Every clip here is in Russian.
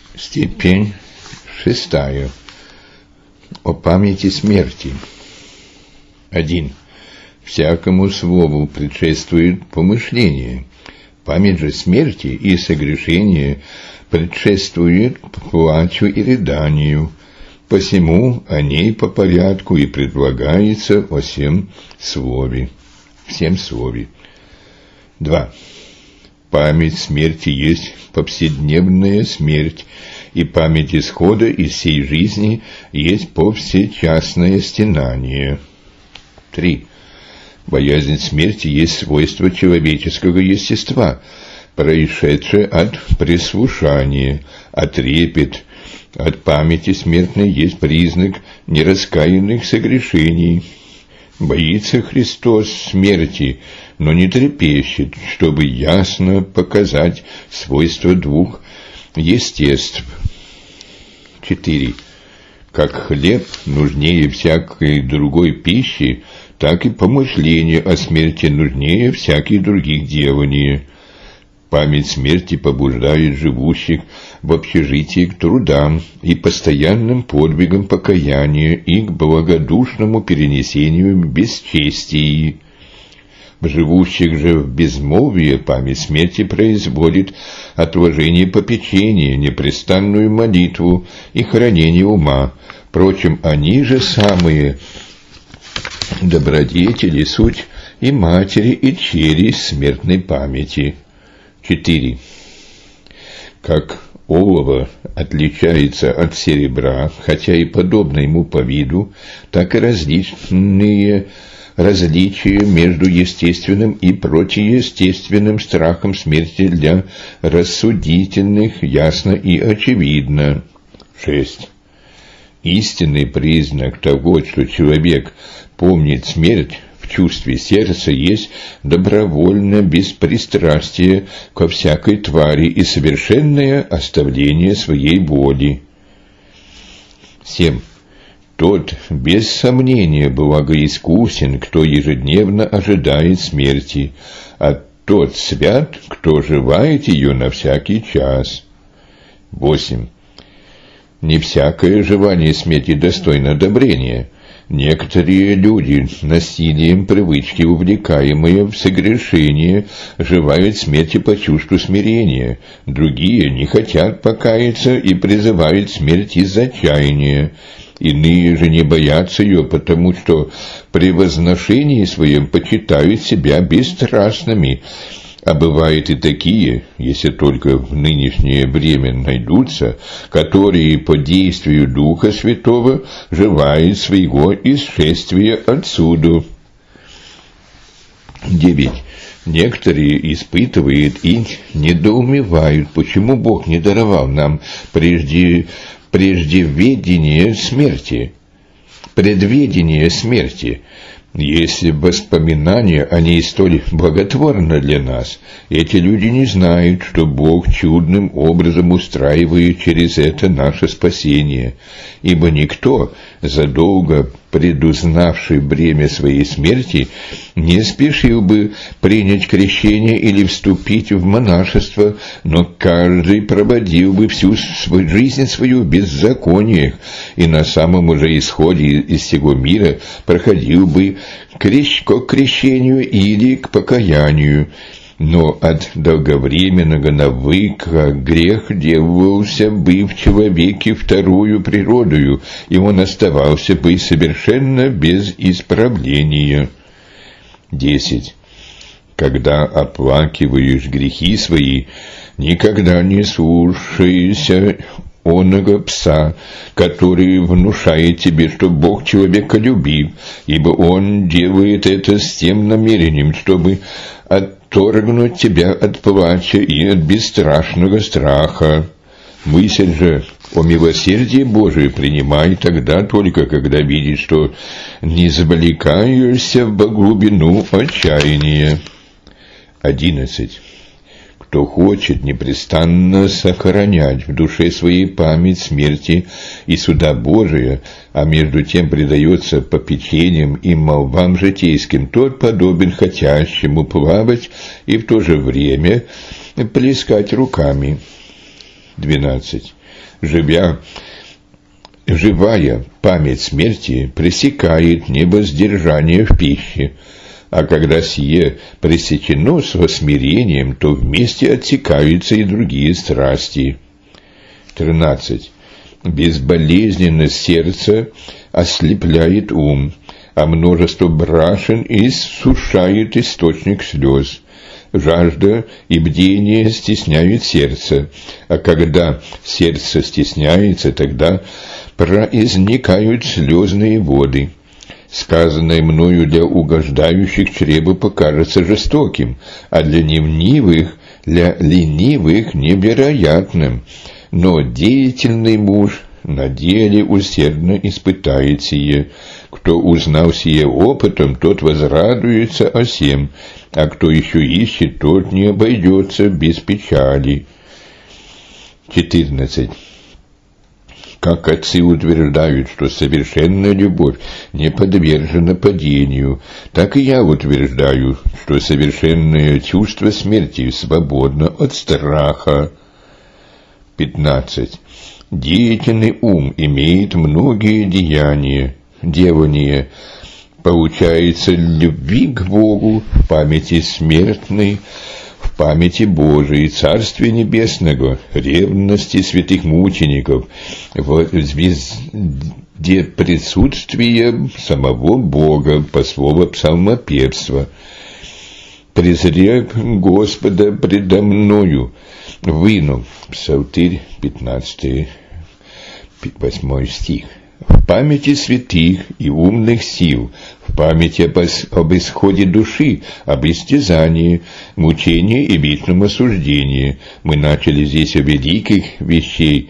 Степень 6. О памяти смерти. 1. Всякому слову предшествует помышление. Память же смерти и согрешения предшествует плачу и рыданию. Посему о ней по порядку и предлагается о всем слове. 2. Память смерти есть повседневная смерть, и память исхода из сей жизни есть повсечасное стенание. 3. Боязнь смерти есть свойство человеческого естества, происшедшее от прислушания, а трепет от памяти смертной есть признак нераскаянных согрешений. Боится Христос смерти, но не трепещет, чтобы ясно показать свойства двух естеств. 4. Как хлеб нужнее всякой другой пищи, так и помышление о смерти нужнее всяких других деланий. Память смерти побуждает живущих в общежитии к трудам и постоянным подвигам покаяния и к благодушному перенесению бесчестий. Живущих же в безмолвии память смерти производит отложение попечения, непрестанную молитву и хранение ума. Впрочем, они же самые добродетели, суть и матери, и чери смертной памяти. 4. Как олово отличается от серебра, хотя и подобно ему по виду, так и различия между естественным и противоестественным страхом смерти для рассудительных ясно и очевидно. 6. Истинный признак того, что человек помнит смерть в чувстве сердца, есть добровольное беспристрастие ко всякой твари и совершенное оставление своей воли. 7. Тот, без сомнения, благоискусен, кто ежедневно ожидает смерти, а тот свят, кто желает ее на всякий час. 8. Не всякое желание смерти достойно одобрения. Некоторые люди, насилием привычки увлекаемые в согрешение, желают смерти по чувству смирения, другие не хотят покаяться и призывают смерть из отчаяния. Иные же не боятся ее, потому что при возношении своем почитают себя бесстрастными. А бывают и такие, если только в нынешнее время найдутся, которые по действию Духа Святого желают своего исшествия отсюда. 9. Некоторые испытывают и недоумевают, почему Бог не даровал нам предведение смерти. Если воспоминания о ней столь благотворны для нас, эти люди не знают, что Бог чудным образом устраивает через это наше спасение, ибо никто, задолго предузнавший бремя своей смерти, не спешил бы принять крещение или вступить в монашество, но каждый проводил бы всю жизнь свою в беззакониях и на самом уже исходе из сего мира проходил бы к крещению или к покаянию. Но от долговременного навыка грех делался бы в человеке вторую природою, и он оставался бы совершенно без исправления. 10. Когда оплакиваешь грехи свои, никогда не слушайся оного пса, который внушает тебе, что Бог человека любит, ибо он делает это с тем намерением, чтобы отторгнуть тебя от плача и от бесстрашного страха. Мысль же о милосердии Божием принимай тогда только, когда видишь, что не завлекаешься в глубину отчаяния. 11. Кто хочет непрестанно сохранять в душе своей память смерти и суда Божия, а между тем предается попечениям и молвам житейским, тот подобен хотящему плавать и в то же время плескать руками. 12. Живая память смерти пресекает небосдержание в пище, а когда сие пресечено со смирением, то вместе отсекаются и другие страсти. 13. Безболезненность сердца ослепляет ум, а множество брашен иссушает источник слез. Жажда и бдение стесняют сердце, а когда сердце стесняется, тогда произникают слезные воды. Сказанное мною для угождающих чреву покажется жестоким, а для ленивых невероятным. Но деятельный муж на деле усердно испытает сие. Кто узнал сие опытом, тот возрадуется о сем, а кто еще ищет, тот не обойдется без печали. 14. Как отцы утверждают, что совершенная любовь не подвержена падению, так и я утверждаю, что совершенное чувство смерти свободно от страха. 15. Деятельный ум имеет многие девания, получается любви к Богу в памяти смертной, в памяти Божией, Царствия Небесного, ревности святых мучеников, везде присутствие самого Бога, по слову псалмопевства. «Презрев Господа предо мною, выну». Псалтырь, 15, 8 стих. В памяти святых и умных сил, в памяти об исходе души, об истязании, мучении и вечном осуждении. Мы начали здесь с великих вещей,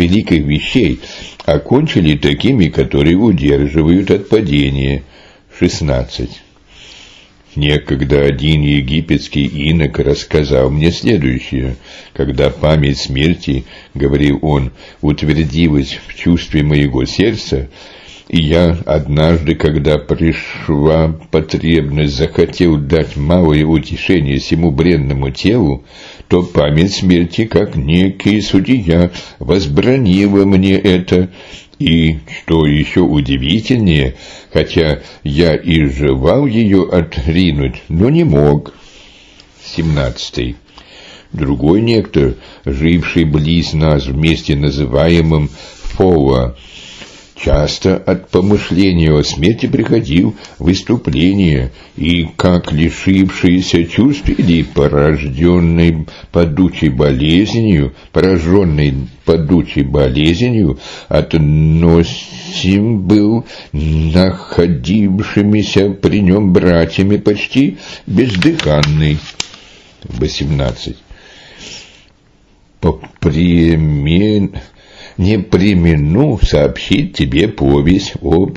окончили такими, которые удерживают от падения. 16. Некогда один египетский инок рассказал мне следующее. Когда память смерти, говорил он, утвердилась в чувстве моего сердца, и я однажды, когда пришла потребность, захотел дать малое утешение всему бренному телу, то память смерти, как некий судья, возбранила мне это. И, что еще удивительнее, хотя я и желал ее отринуть, но не мог. 17. Другой некто, живший близ нас в месте, называемом Фола, часто от помышления о смерти приходил в выступление, и, как лишившийся чувств или пораженный падучей болезнью, относим был находившимися при нем братьями почти бездыханный. 18. Не премину сообщить тебе повесть об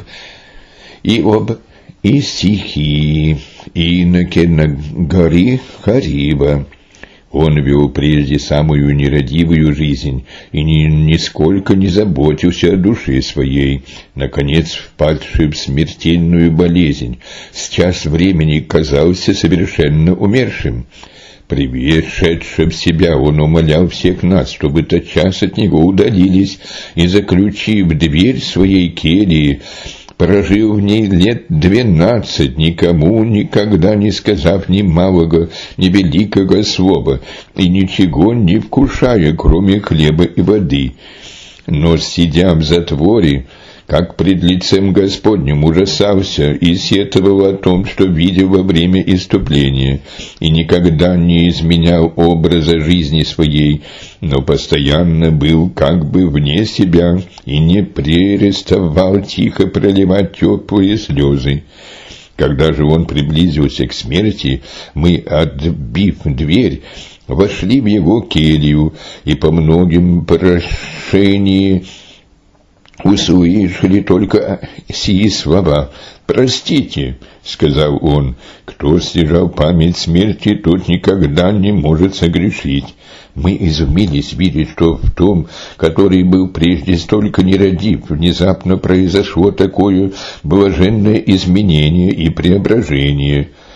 Исихии, иноке на горе Хариба. Он вел прежде самую нерадивую жизнь и нисколько не заботился о душе своей, наконец, впадший в смертельную болезнь, с час времени казался совершенно умершим. Пришедший в себя, он умолял всех нас, чтобы тотчас от него удалились, и, заключив дверь своей кельи, прожил в ней лет 12, никому никогда не сказав ни малого, ни великого слова, и ничего не вкушая, кроме хлеба и воды. Но, сидя в затворе, как пред лицем Господним, ужасался и сетовал о том, что видел во время исступления, и никогда не изменял образа жизни своей, но постоянно был как бы вне себя и не переставал тихо проливать теплые слезы. Когда же он приблизился к смерти, мы, отбив дверь, вошли в его келью и по многим прошениям услышали только сии слова. «Простите», — сказал он, — «кто стяжал память смерти, тот никогда не может согрешить». Мы изумились видеть, что в том, который был прежде столько нерадив, внезапно произошло такое блаженное изменение и преображение.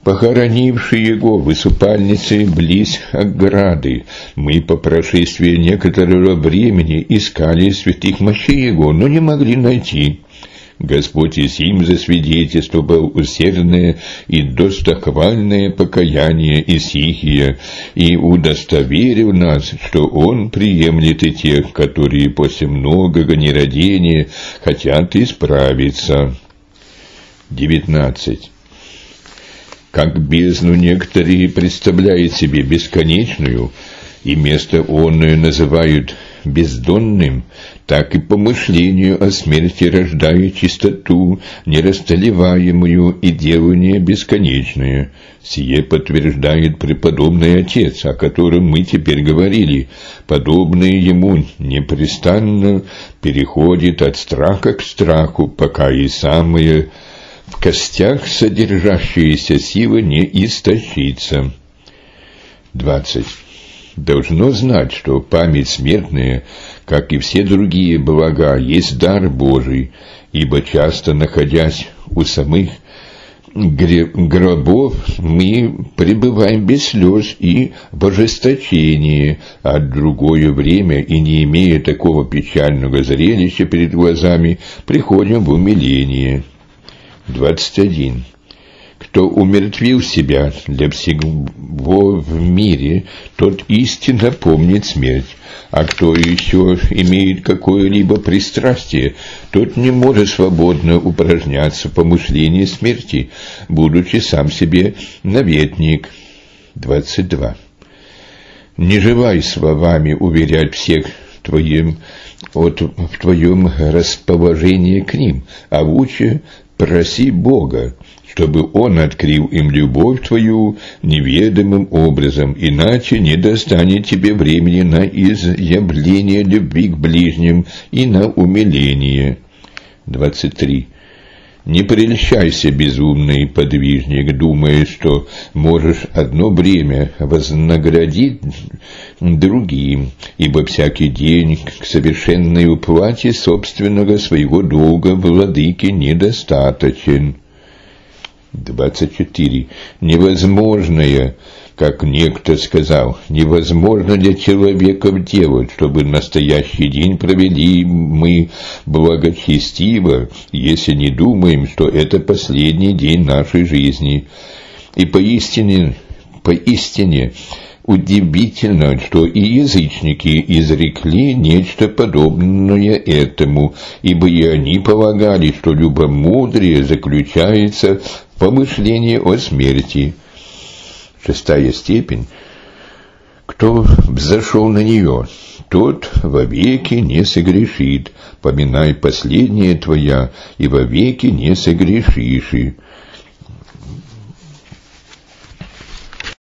похоронивши его в усыпальнице близ ограды. Мы по прошествии некоторого времени искали святых мощей его, но не могли найти. Господь и сим засвидетельствовал усердное и достохвальное покаяние Исихия и удостоверил нас, что Он приемлет и тех, которые после многого нерадения хотят исправиться. 19. Как бездну некоторые представляют себе бесконечную, и место онное называют бездонным, так и помышлению о смерти рождает чистоту, нерасстреливаемую и делание бесконечное. Сие подтверждает преподобный отец, о котором мы теперь говорили. Подобное ему непрестанно переходит от страха к страху, пока и самое в костях содержащаяся сила не истощится. 20. Должно знать, что память смертная, как и все другие блага, есть дар Божий, ибо часто, находясь у самых гробов, мы пребываем без слез и в ожесточении, а в другое время, и не имея такого печального зрелища перед глазами, приходим в умиление. 21. Кто умертвил себя для всего в мире, тот истинно помнит смерть, а кто еще имеет какое-либо пристрастие, тот не может свободно упражняться в помышлении смерти, будучи сам себе наветник. 22. Не желай словами уверять всех в твоем расположении к ним, а лучше проси Бога, чтобы Он открыл им любовь твою неведомым образом, иначе не достанет тебе времени на изъявление любви к ближним и на умиление. 23. Не прельщайся, безумный подвижник, думая, что можешь одно время вознаградить другим, ибо всякий день к совершенной уплате собственного своего долга владыке недостаточен. 24. Невозможное, как некто сказал, невозможно для человека делать, чтобы настоящий день провели мы благочестиво, если не думаем, что это последний день нашей жизни. И поистине удивительно, что и язычники изрекли нечто подобное этому, ибо и они полагали, что любомудрие заключается в помышлении о смерти. 6 степень. Кто взошел на нее, тот вовеки не согрешит. Поминай последнее твоя, и вовеки не согрешишь.